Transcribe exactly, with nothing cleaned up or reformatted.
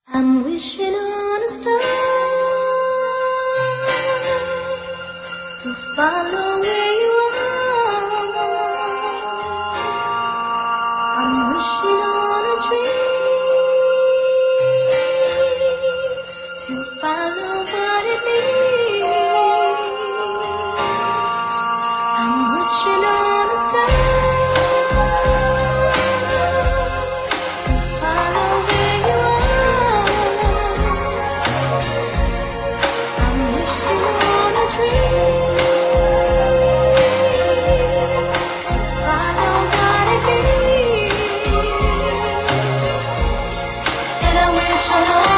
I'm wishing on a star to follow where you are. I'm wishing on a dream to follow what it means. I'm wishing on a star to follow where you are. I'm wishing on a dream to follow what it means. And I wish on all